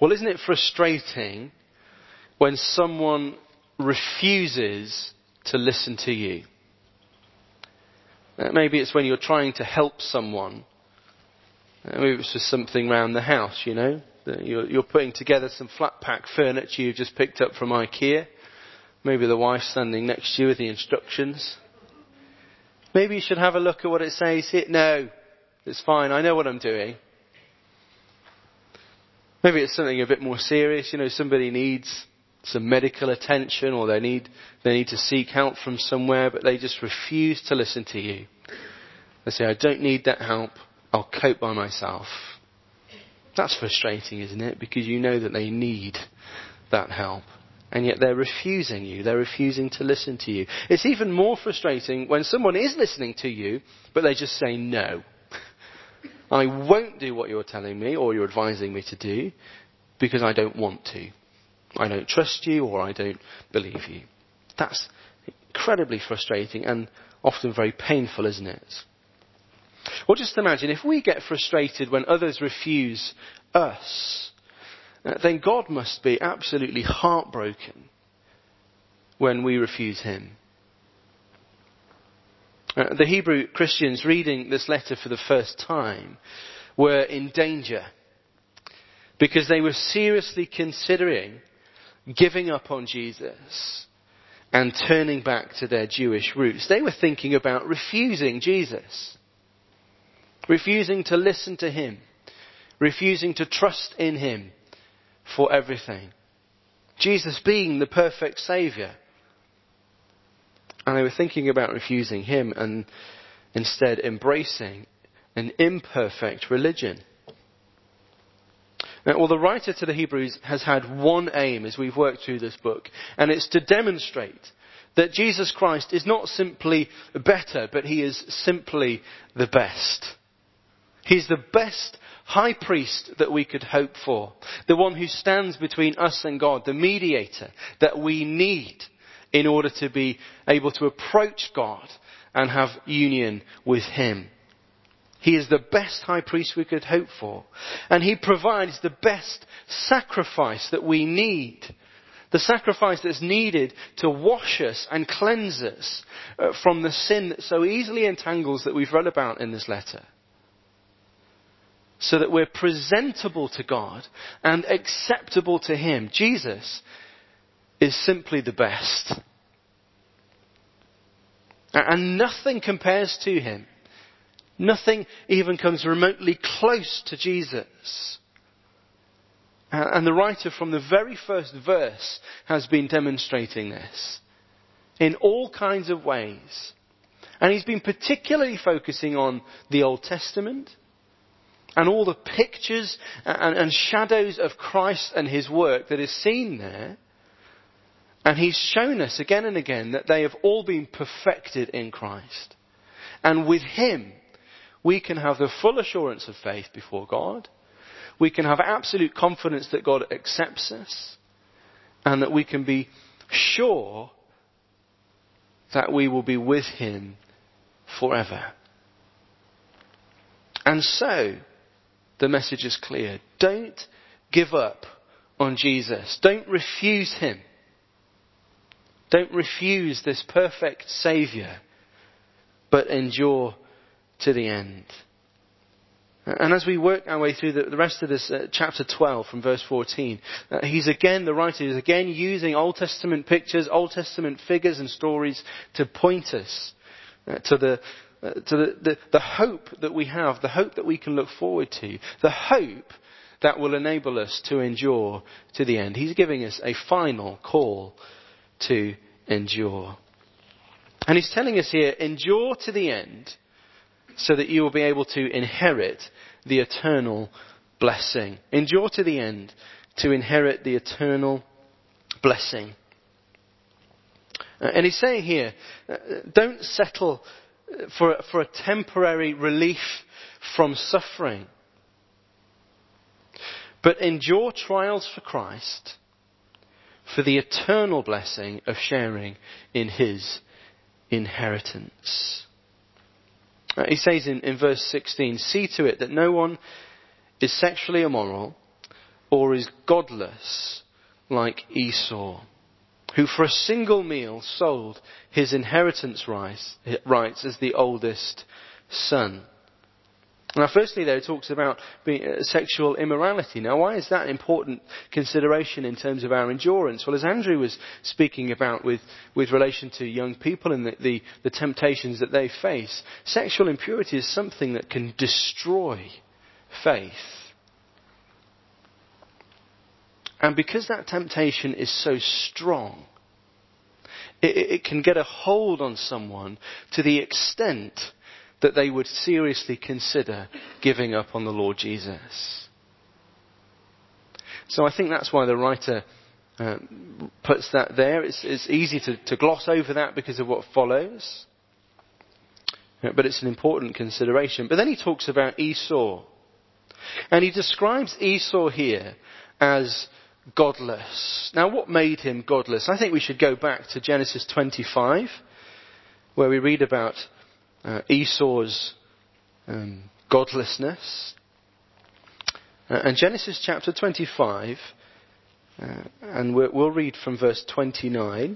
Well, isn't it frustrating when someone refuses to listen to you? Maybe it's when you're trying to help someone. Maybe it's just something around the house, you know. You're putting together some flat pack furniture you've just picked up from IKEA. Maybe the wife's standing next to you with the instructions. Maybe you should have a look at what it says here. No, it's fine. I know what I'm doing. Maybe it's something a bit more serious. You know, somebody needs some medical attention, or they need to seek help from somewhere, but they just refuse to listen to you. They say, I don't need that help. I'll cope by myself. That's frustrating, isn't it? Because you know that they need that help. And yet they're refusing you. They're refusing to listen to you. It's even more frustrating when someone is listening to you, but they just say no. I won't do what you're telling me or you're advising me to do because I don't want to. I don't trust you or I don't believe you. That's incredibly frustrating and often very painful, isn't it? Well, just imagine if we get frustrated when others refuse us, then God must be absolutely heartbroken when we refuse him. The Hebrew Christians reading this letter for the first time were in danger because they were seriously considering giving up on Jesus and turning back to their Jewish roots. They were thinking about refusing Jesus, refusing to listen to him, refusing to trust in him for everything. Jesus being the perfect Saviour. And they were thinking about refusing him and instead embracing an imperfect religion. Now, well, the writer to the Hebrews has had one aim as we've worked through this book, and it's to demonstrate that Jesus Christ is not simply better, but he is simply the best. He's the best high priest that we could hope for. The one who stands between us and God, the mediator that we need in order to be able to approach God and have union with him. He is the best high priest we could hope for. And he provides the best sacrifice that we need. The sacrifice that's needed to wash us and cleanse us from the sin that so easily entangles that we've read about in this letter. So that we're presentable to God and acceptable to him. Jesus is simply the best. And nothing compares to him. Nothing even comes remotely close to Jesus. And the writer from the very first verse has been demonstrating this in all kinds of ways. And he's been particularly focusing on the Old Testament and all the pictures and shadows of Christ and his work that is seen there. And he's shown us again and again that they have all been perfected in Christ. And with him, we can have the full assurance of faith before God. We can have absolute confidence that God accepts us. And that we can be sure that we will be with him forever. And so, the message is clear. Don't give up on Jesus. Don't refuse him. Don't refuse this perfect Saviour, but endure to the end. And as we work our way through the rest of this chapter 12 from verse 14, the writer is again using Old Testament pictures, Old Testament figures and stories to point us to the hope that we have, the hope that we can look forward to, the hope that will enable us to endure to the end. He's giving us a final call to endure. And he's telling us here, endure to the end so that you will be able to inherit the eternal blessing. Endure to the end to inherit the eternal blessing. And he's saying here, don't settle for a temporary relief from suffering, but endure trials for Christ, for the eternal blessing of sharing in his inheritance. He says in verse 16, see to it that no one is sexually immoral, or is godless like Esau, who for a single meal sold his inheritance rights as the oldest son. Now, firstly, there it talks about sexual immorality. Now, why is that an important consideration in terms of our endurance? Well, as Andrew was speaking about with relation to young people and the temptations that they face, sexual impurity is something that can destroy faith. And because that temptation is so strong, it can get a hold on someone to the extent that they would seriously consider giving up on the Lord Jesus. So I think that's why the writer puts that there. It's easy to gloss over that because of what follows. But it's an important consideration. But then he talks about Esau. And he describes Esau here as godless. Now, what made him godless? I think we should go back to Genesis 25, where we read about Esau's godlessness. And Genesis chapter 25, and we'll read from verse 29.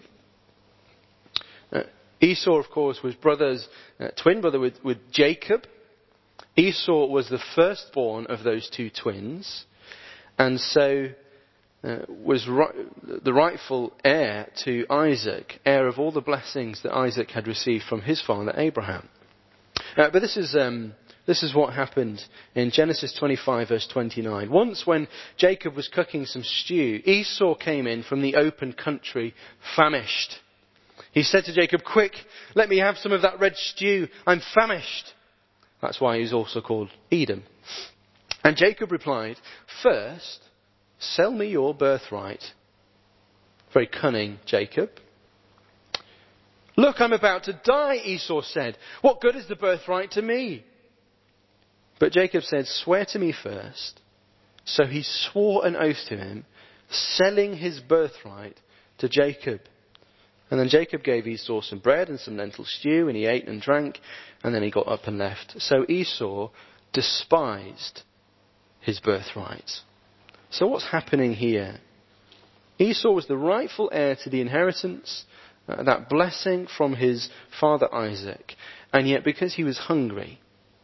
Esau, of course, was twin brother with Jacob. Esau was the firstborn of those two twins, and so was the rightful heir to Isaac, heir of all the blessings that Isaac had received from his father Abraham. But this is what happened in Genesis 25 verse 29. Once when Jacob was cooking some stew, Esau came in from the open country famished. He said to Jacob, "Quick, let me have some of that red stew. I'm famished." That's why he's also called Edom. And Jacob replied, "First, sell me your birthright." Very cunning, Jacob. "Look, I'm about to die," Esau said. "What good is the birthright to me?" But Jacob said, "Swear to me first." So he swore an oath to him, selling his birthright to Jacob. And then Jacob gave Esau some bread and some lentil stew, and he ate and drank, and then he got up and left. So Esau despised his birthright. So what's happening here? Esau was the rightful heir to the inheritance, that blessing from his father Isaac. And yet because he was hungry,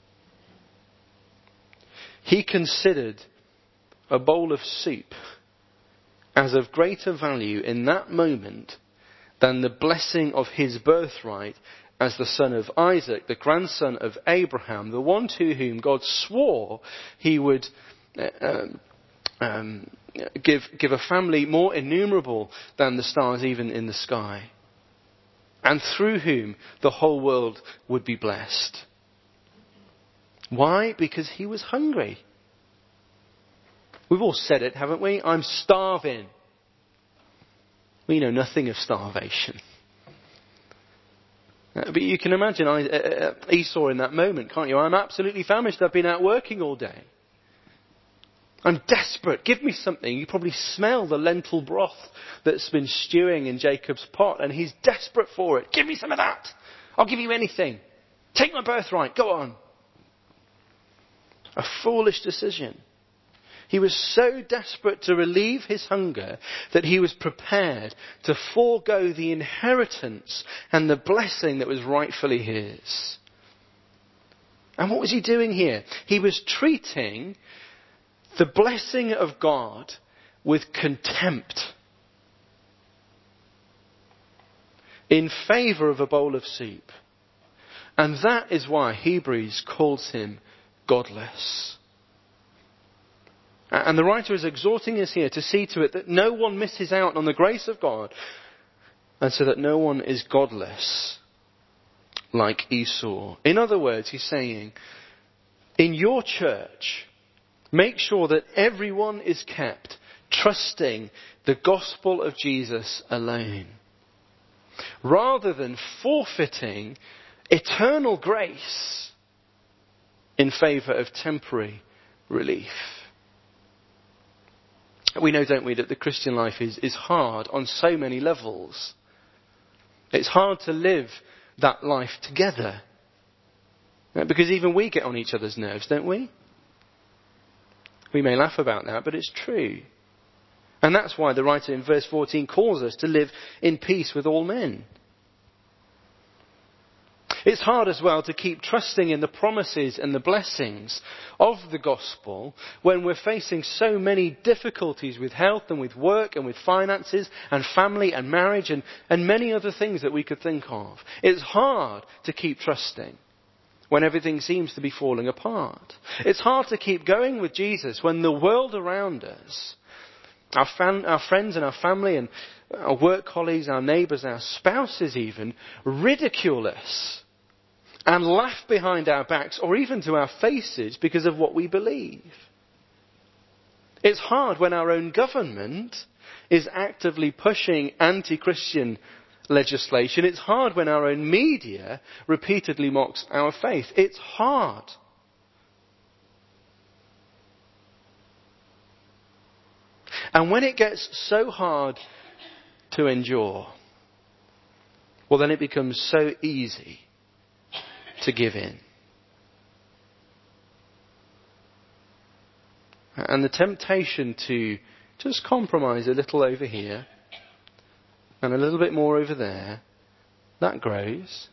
he considered a bowl of soup as of greater value in that moment than the blessing of his birthright as the son of Isaac, the grandson of Abraham, the one to whom God swore he would give a family more innumerable than the stars even in the sky, and through whom the whole world would be blessed. Why? Because he was hungry. We've all said it, haven't we? I'm starving. We know nothing of starvation. But you can imagine Esau in that moment, can't you? I'm absolutely famished. I've been out working all day. I'm desperate. Give me something. You probably smell the lentil broth that's been stewing in Jacob's pot, and he's desperate for it. Give me some of that. I'll give you anything. Take my birthright. Go on. A foolish decision. He was so desperate to relieve his hunger that he was prepared to forego the inheritance and the blessing that was rightfully his. And what was he doing here? He was treating the blessing of God with contempt in favour of a bowl of soup. And that is why Hebrews calls him godless. And the writer is exhorting us here to see to it that no one misses out on the grace of God, and so that no one is godless like Esau. In other words, he's saying, in your church, make sure that everyone is kept trusting the gospel of Jesus alone, rather than forfeiting eternal grace in favour of temporary relief. We know, don't we, that the Christian life is hard on so many levels. It's hard to live that life together. Because even we get on each other's nerves, don't we? We may laugh about that, but it's true. And that's why the writer in verse 14 calls us to live in peace with all men. It's hard as well to keep trusting in the promises and the blessings of the gospel when we're facing so many difficulties with health and with work and with finances and family and marriage and many other things that we could think of. It's hard to keep trusting when everything seems to be falling apart. It's hard to keep going with Jesus when the world around us, our friends and our family and our work colleagues, our neighbours, our spouses even, ridicule us and laugh behind our backs or even to our faces because of what we believe. It's hard when our own government is actively pushing anti-Christian legislation. It's hard when our own media repeatedly mocks our faith. It's hard. And when it gets so hard to endure, well, then it becomes so easy to give in. And the temptation to just compromise a little over here and a little bit more over there, that grows.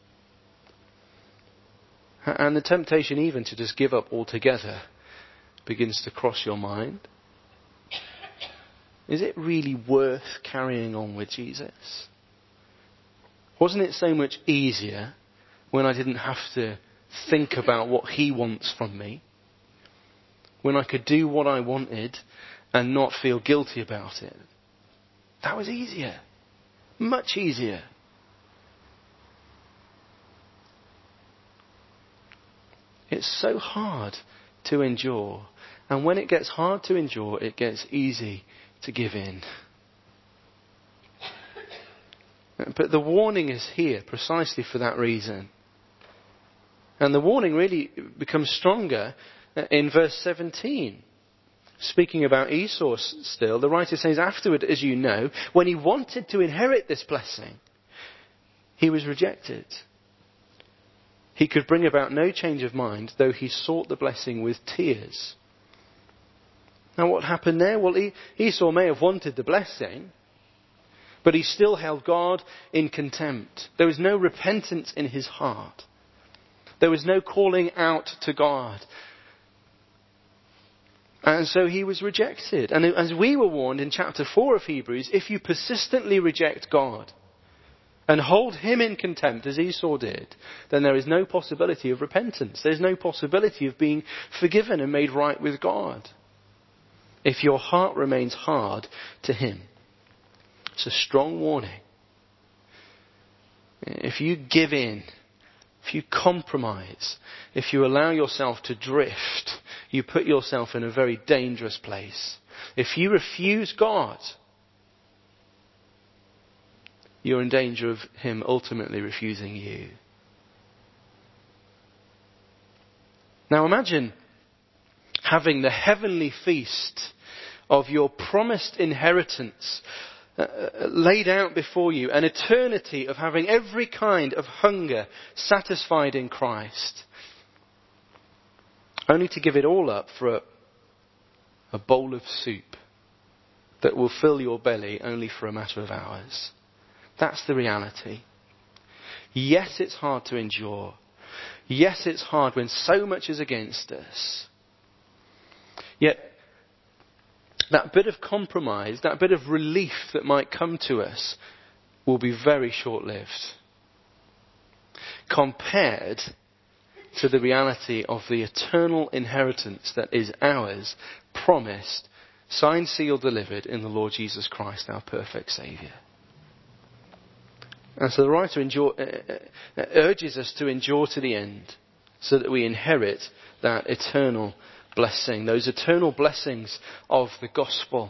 And the temptation even to just give up altogether begins to cross your mind. Is it really worth carrying on with Jesus? Wasn't it so much easier when I didn't have to think about what he wants from me? When I could do what I wanted and not feel guilty about it? That was easier. Much easier. It's so hard to endure. And when it gets hard to endure, it gets easy to give in. But the warning is here precisely for that reason. And the warning really becomes stronger in verse 17. Speaking about Esau still, the writer says, afterward, as you know, when he wanted to inherit this blessing, he was rejected. He could bring about no change of mind, though he sought the blessing with tears. Now what happened there? Well, Esau may have wanted the blessing, but he still held God in contempt. There was no repentance in his heart. There was no calling out to God. And so he was rejected. And as we were warned in chapter 4 of Hebrews, if you persistently reject God and hold him in contempt as Esau did, then there is no possibility of repentance. There's no possibility of being forgiven and made right with God if your heart remains hard to him. It's a strong warning. If you give in, if you compromise, if you allow yourself to drift, you put yourself in a very dangerous place. If you refuse God, you're in danger of him ultimately refusing you. Now imagine having the heavenly feast of your promised inheritance laid out before you, an eternity of having every kind of hunger satisfied in Christ, only to give it all up for a bowl of soup that will fill your belly only for a matter of hours. That's the reality. Yes, it's hard to endure. Yes, it's hard when so much is against us. Yet, that bit of compromise, that bit of relief that might come to us will be very short-lived compared to the reality of the eternal inheritance that is ours, promised, signed, sealed, delivered in the Lord Jesus Christ, our perfect Saviour. And so the writer urges us to endure to the end so that we inherit that eternal blessing, those eternal blessings of the gospel.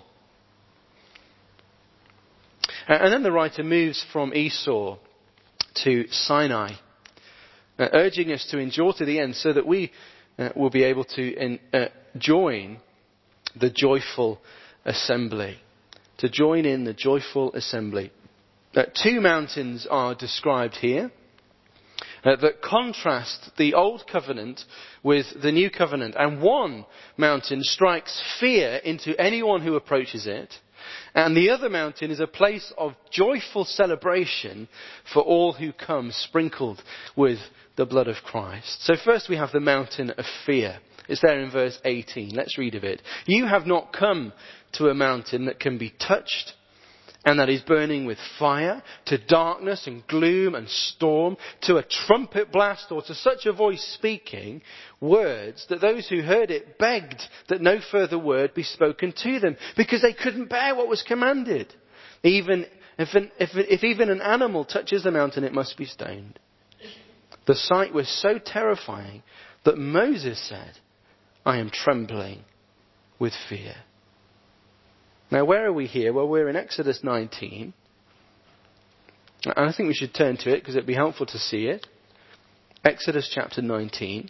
And then the writer moves from Esau to Sinai, urging us to endure to the end so that we will be able to join the joyful assembly. To join in the joyful assembly. Two mountains are described here. that contrast the old covenant with the new covenant. And one mountain strikes fear into anyone who approaches it, and the other mountain is a place of joyful celebration for all who come, sprinkled with the blood of Christ. So first we have the mountain of fear. It's there in verse 18. Let's read of it. You have not come to a mountain that can be touched and that is burning with fire, to darkness and gloom and storm, to a trumpet blast, or to such a voice speaking words that those who heard it begged that no further word be spoken to them, because they couldn't bear what was commanded. Even if even an animal touches the mountain, it must be stoned. The sight was so terrifying that Moses said, I am trembling with fear. Now, where are we here? Well, we're in Exodus 19. And I think we should turn to it because it'd be helpful to see it. Exodus chapter 19.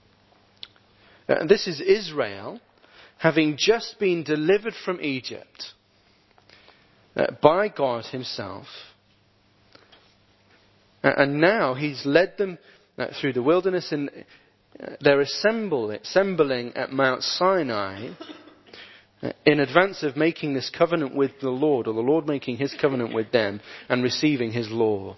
This is Israel having just been delivered from Egypt by God himself. And now he's led them through the wilderness, and they're assembling at Mount Sinai in advance of making this covenant with the Lord, or the Lord making his covenant with them and receiving his law.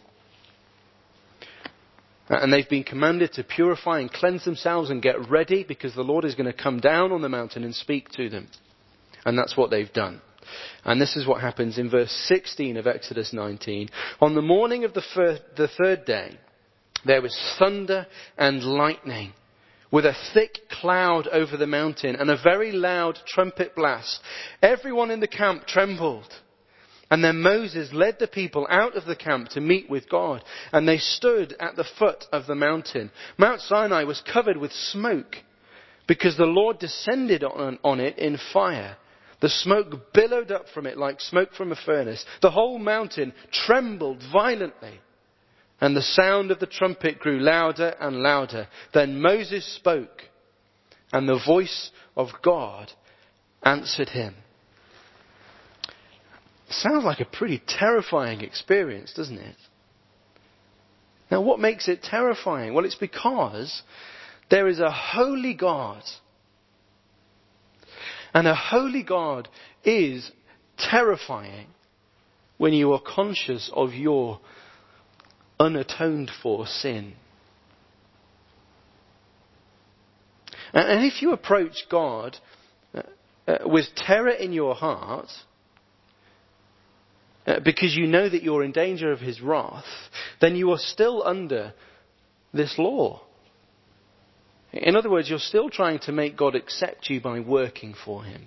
And they've been commanded to purify and cleanse themselves and get ready, because the Lord is going to come down on the mountain and speak to them. And that's what they've done. And this is what happens in verse 16 of Exodus 19. On the morning of the third day, there was thunder and lightning, with a thick cloud over the mountain and a very loud trumpet blast. Everyone in the camp trembled. And then Moses led the people out of the camp to meet with God. And they stood at the foot of the mountain. Mount Sinai was covered with smoke, because the Lord descended on it in fire. The smoke billowed up from it like smoke from a furnace. The whole mountain trembled violently. And the sound of the trumpet grew louder and louder. Then Moses spoke, and the voice of God answered him. Sounds like a pretty terrifying experience, doesn't it? Now, what makes it terrifying? Well, it's because there is a holy God. And a holy God is terrifying when you are conscious of your unatoned for sin. And if you approach God with terror in your heart, because you know that you're in danger of his wrath, then you are still under this law. In other words, you're still trying to make God accept you by working for him.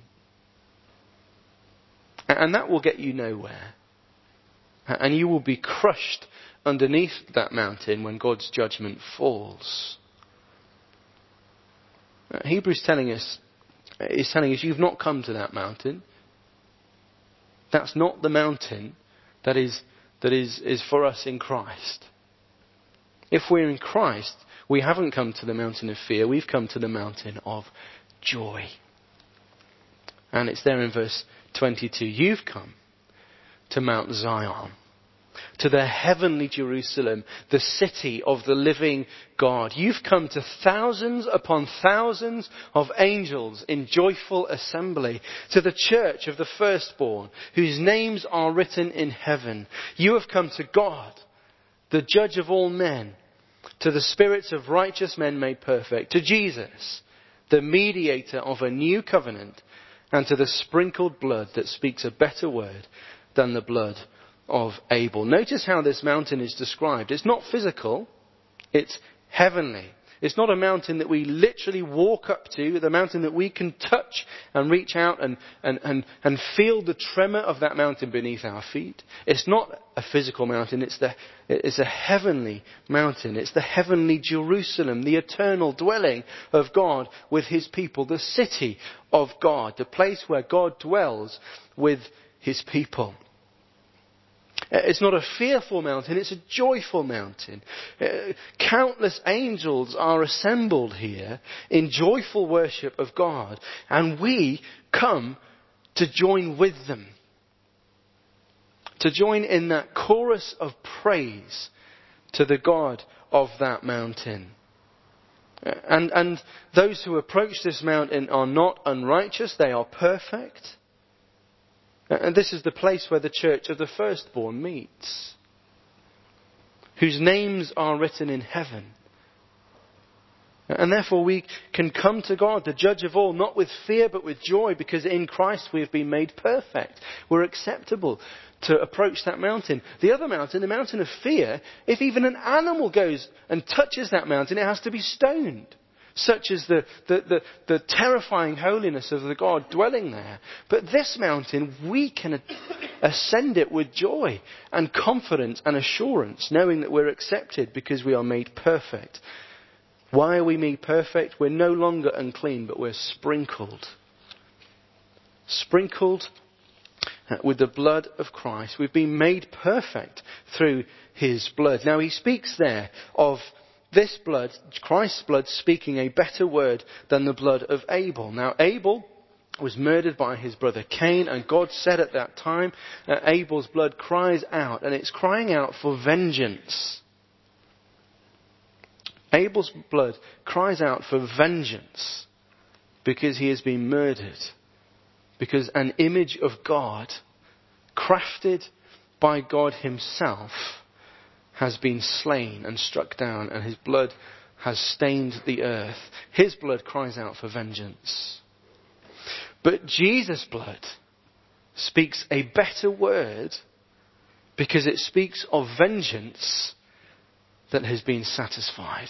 And that will get you nowhere. And you will be crushed underneath that mountain when God's judgment falls. Hebrews is telling us you've not come to that mountain. That's not the mountain that is for us in Christ. If we're in Christ, we haven't come to the mountain of fear, we've come to the mountain of joy. And it's there in verse 22. You've come to Mount Zion, to the heavenly Jerusalem, the city of the living God. You've come to thousands upon thousands of angels in joyful assembly, to the church of the firstborn, whose names are written in heaven. You have come to God, the judge of all men, to the spirits of righteous men made perfect, to Jesus, the mediator of a new covenant, and to the sprinkled blood that speaks a better word than the blood of Abel. Notice how this mountain is described. It's not physical, it's heavenly. It's not a mountain that we literally walk up to, the mountain that we can touch and reach out and feel the tremor of that mountain beneath our feet. It's not a physical mountain, it's a heavenly mountain. It's the heavenly Jerusalem, the eternal dwelling of God with his people, the city of God, the place where God dwells with his people. It's not a fearful mountain, it's a joyful mountain. Countless angels are assembled here in joyful worship of God, and we come to join with them. To join in that chorus of praise to the God of that mountain. And those who approach this mountain are not unrighteous, they are perfect. And this is the place where the church of the firstborn meets, whose names are written in heaven. And therefore we can come to God, the judge of all, not with fear but with joy, because in Christ we have been made perfect. We're acceptable to approach that mountain. The other mountain, the mountain of fear, if even an animal goes and touches that mountain, it has to be stoned. Such is the terrifying holiness of the God dwelling there. But this mountain, we can ascend it with joy and confidence and assurance, knowing that we're accepted because we are made perfect. Why are we made perfect? We're no longer unclean, but we're sprinkled. Sprinkled with the blood of Christ. We've been made perfect through his blood. Now he speaks there of this blood, Christ's blood, speaking a better word than the blood of Abel. Now Abel was murdered by his brother Cain, and God said at that time, Abel's blood cries out, and it's crying out for vengeance. Abel's blood cries out for vengeance because he has been murdered. Because an image of God, crafted by God himself, has been slain and struck down, and his blood has stained the earth. His blood cries out for vengeance. But Jesus' blood speaks a better word because it speaks of vengeance that has been satisfied.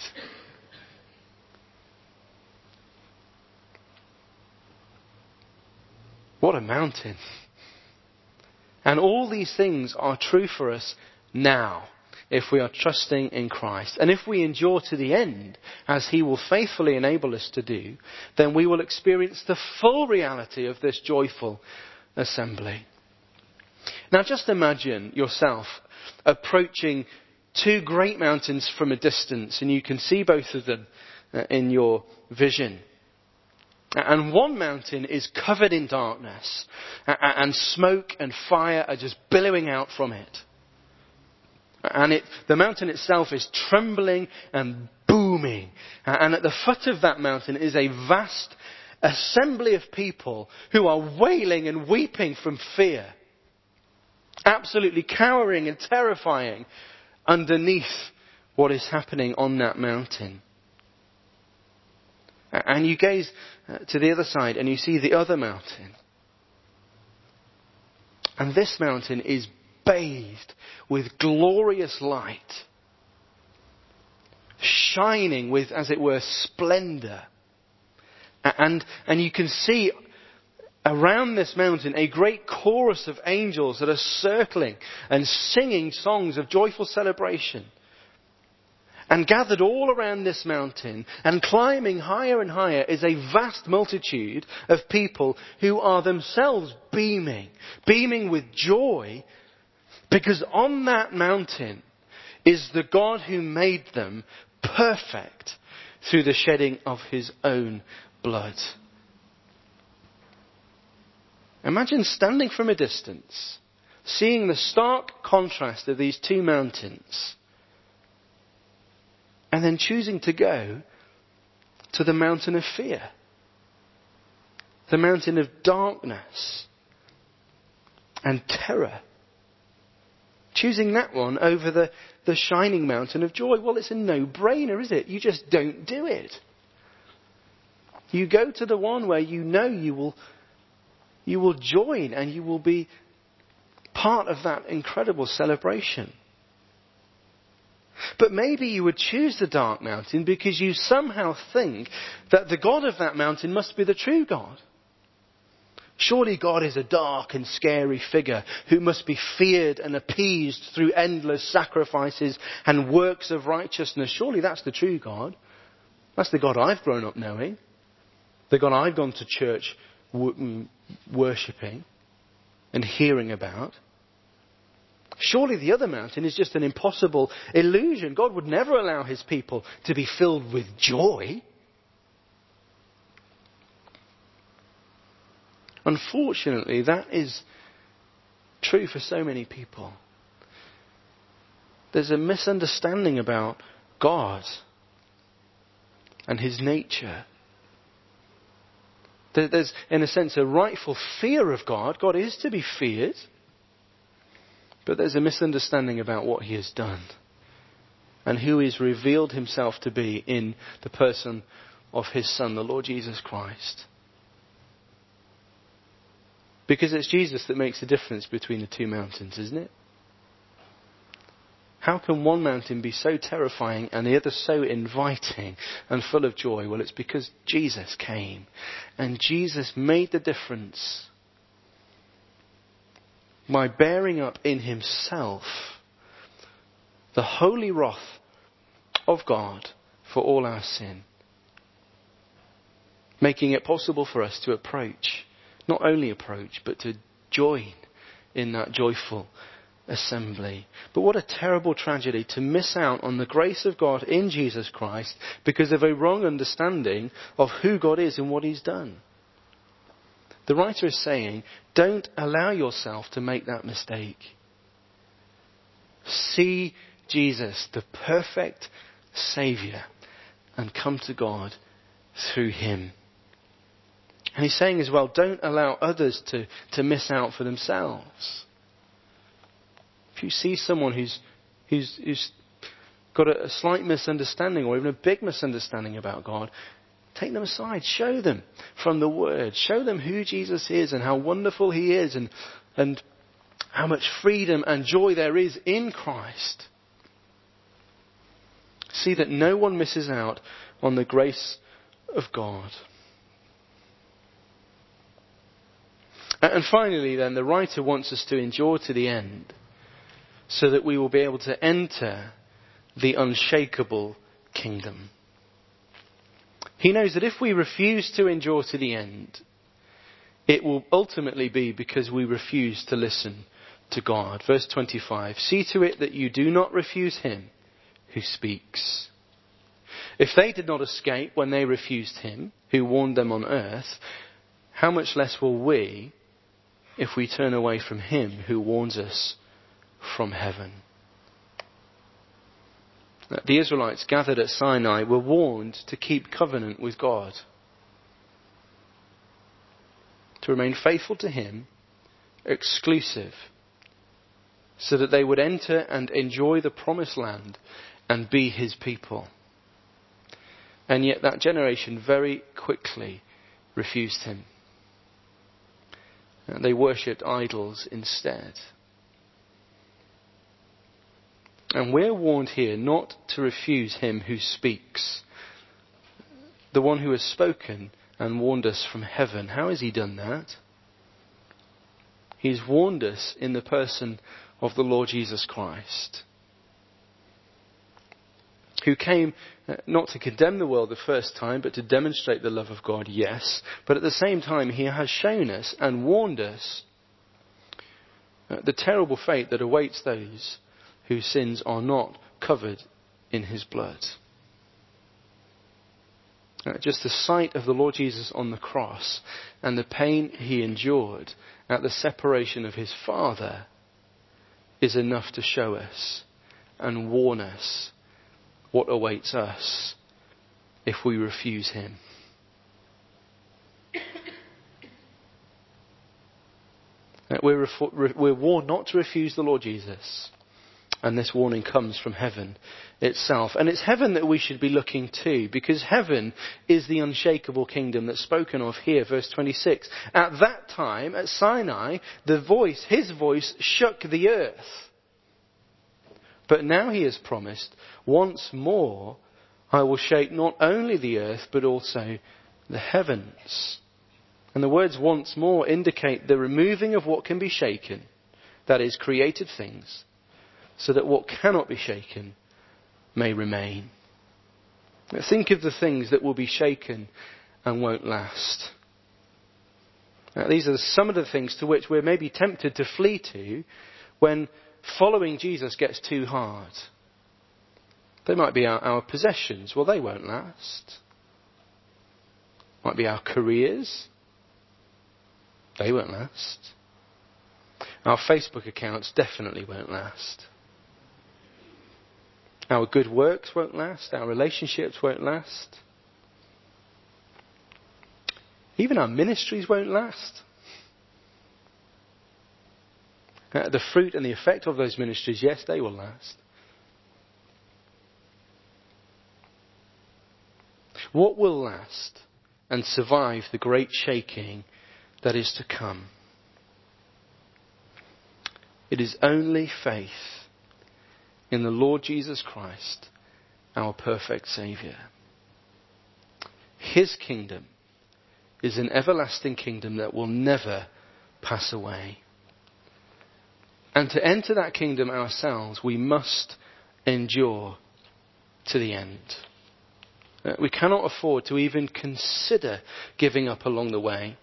What a mountain. And all these things are true for us now, if we are trusting in Christ. And if we endure to the end, as he will faithfully enable us to do, then we will experience the full reality of this joyful assembly. Now just imagine yourself approaching two great mountains from a distance, and you can see both of them in your vision. And one mountain is covered in darkness, and smoke and fire are just billowing out from it. And the mountain itself is trembling and booming. And at the foot of that mountain is a vast assembly of people who are wailing and weeping from fear. Absolutely cowering and terrifying underneath what is happening on that mountain. And you gaze to the other side and you see the other mountain. And this mountain is bathed with glorious light, shining with, as it were, splendor. And you can see around this mountain a great chorus of angels that are circling and singing songs of joyful celebration. And gathered all around this mountain and climbing higher and higher is a vast multitude of people who are themselves beaming with joy, because on that mountain is the God who made them perfect through the shedding of his own blood. Imagine standing from a distance, seeing the stark contrast of these two mountains, and then choosing to go to the mountain of fear, the mountain of darkness and terror. Choosing that one over the shining mountain of joy. Well, it's a no-brainer, is it? You just don't do it. You go to the one where you know you will join and you will be part of that incredible celebration. But maybe you would choose the dark mountain because you somehow think that the God of that mountain must be the true God. Surely God is a dark and scary figure who must be feared and appeased through endless sacrifices and works of righteousness. Surely that's the true God. That's the God I've grown up knowing. The God I've gone to church worshipping and hearing about. Surely the other mountain is just an impossible illusion. God would never allow his people to be filled with joy. Unfortunately, that is true for so many people. There's a misunderstanding about God and his nature. There's, in a sense, a rightful fear of God. God is to be feared. But there's a misunderstanding about what he has done and who he's revealed himself to be in the person of his Son, the Lord Jesus Christ. Because it's Jesus that makes the difference between the two mountains, isn't it? How can one mountain be so terrifying and the other so inviting and full of joy? Well, it's because Jesus came and Jesus made the difference by bearing up in himself the holy wrath of God for all our sin, making it possible for us to approach, not only approach, but to join in that joyful assembly. But what a terrible tragedy to miss out on the grace of God in Jesus Christ because of a wrong understanding of who God is and what he's done. The writer is saying, don't allow yourself to make that mistake. See Jesus, the perfect Saviour, and come to God through him. And he's saying as well, don't allow others to miss out for themselves. If you see someone who's got a slight misunderstanding or even a big misunderstanding about God, take them aside. Show them from the Word. Show them who Jesus is and how wonderful he is and how much freedom and joy there is in Christ. See that no one misses out on the grace of God. And finally then, the writer wants us to endure to the end so that we will be able to enter the unshakable kingdom. He knows that if we refuse to endure to the end, it will ultimately be because we refuse to listen to God. Verse 25, see to it that you do not refuse him who speaks. If they did not escape when they refused him who warned them on earth, how much less will we if we turn away from him who warns us from heaven? The Israelites gathered at Sinai were warned to keep covenant with God, to remain faithful to him, exclusive, so that they would enter and enjoy the promised land and be his people. And yet that generation very quickly refused him. And they worshipped idols instead. And we're warned here not to refuse him who speaks. The one who has spoken and warned us from heaven. How has he done that? He's warned us in the person of the Lord Jesus Christ, who came not to condemn the world the first time, but to demonstrate the love of God, yes. But at the same time, he has shown us and warned us the terrible fate that awaits those whose sins are not covered in his blood. Just the sight of the Lord Jesus on the cross and the pain he endured at the separation of his Father is enough to show us and warn us what awaits us if we refuse him. We're warned not to refuse the Lord Jesus. And this warning comes from heaven itself. And it's heaven that we should be looking to, because heaven is the unshakable kingdom that's spoken of here, verse 26. At that time, at Sinai, his voice shook the earth. But now he has promised, once more I will shake not only the earth, but also the heavens. And the words once more indicate the removing of what can be shaken, that is, created things, so that what cannot be shaken may remain. Think of the things that will be shaken and won't last. Now, these are some of the things to which we're maybe tempted to flee to when following Jesus gets too hard. They might be our possessions. Well, they won't last. Might be our careers. They won't last. Our Facebook accounts definitely won't last. Our good works won't last. Our relationships won't last. Even our ministries won't last. The fruit and the effect of those ministries, yes, they will last. What will last and survive the great shaking that is to come? It is only faith in the Lord Jesus Christ, our perfect Saviour. His kingdom is an everlasting kingdom that will never pass away. And to enter that kingdom ourselves, we must endure to the end. We cannot afford to even consider giving up along the way.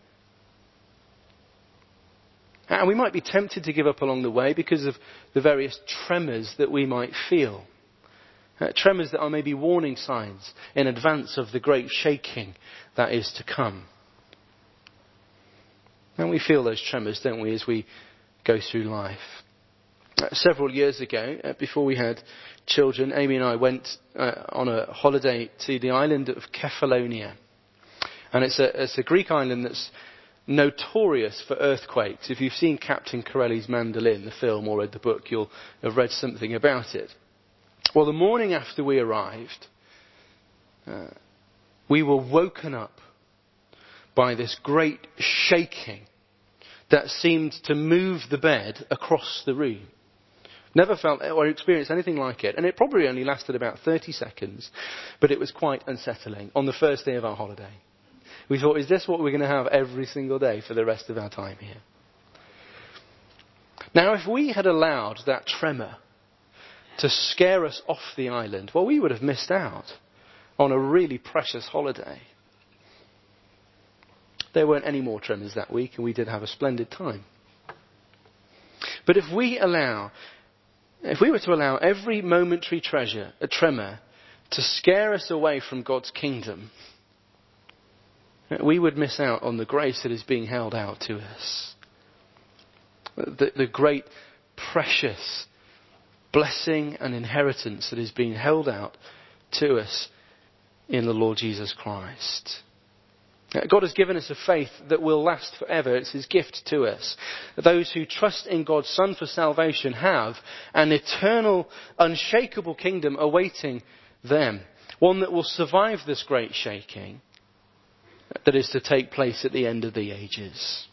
And we might be tempted to give up along the way because of the various tremors that we might feel. Tremors that are maybe warning signs in advance of the great shaking that is to come. And we feel those tremors, don't we, as we go through life. Several years ago, before we had children, Amy and I went on a holiday to the island of Kefalonia. And it's a Greek island that's notorious for earthquakes. If you've seen Captain Corelli's Mandolin, the film, or read the book, you'll have read something about it. Well, the morning after we arrived, we were woken up by this great shaking that seemed to move the bed across the room. Never felt or experienced anything like it. And it probably only lasted about 30 seconds, but it was quite unsettling on the first day of our holiday. We thought, is this what we're going to have every single day for the rest of our time here? Now, if we had allowed that tremor to scare us off the island, well, we would have missed out on a really precious holiday. There weren't any more tremors that week, and we did have a splendid time. But if we were to allow every momentary tremor to scare us away from God's kingdom, we would miss out on the grace that is being held out to us. The great, precious blessing and inheritance that is being held out to us in the Lord Jesus Christ. God has given us a faith that will last forever. It's His gift to us. Those who trust in God's Son for salvation have an eternal, unshakable kingdom awaiting them. One that will survive this great shaking that is to take place at the end of the ages.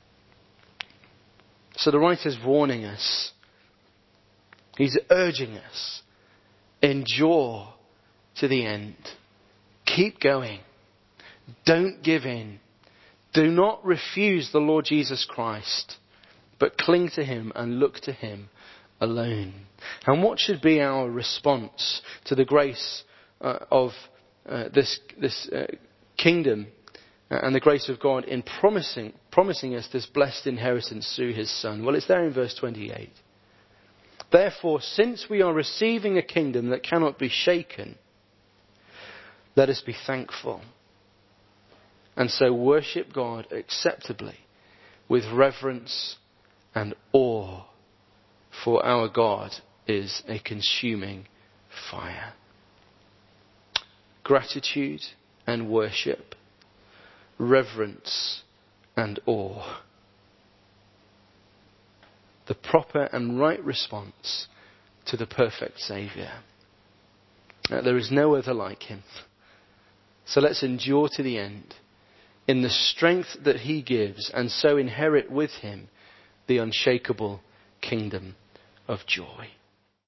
So the writer's warning us. He's urging us. Endure to the end. Keep going. Don't give in. Do not refuse the Lord Jesus Christ, but cling to Him and look to Him alone. And what should be our response to the grace of this kingdom and the grace of God in promising us this blessed inheritance through His Son? Well, it's there in verse 28. Therefore, since we are receiving a kingdom that cannot be shaken, let us be thankful. And so worship God acceptably with reverence and awe, for our God is a consuming fire. Gratitude and worship, reverence and awe. The proper and right response to the perfect Saviour. There is no other like Him. So let's endure to the end in the strength that He gives, and so inherit with Him the unshakable kingdom of joy.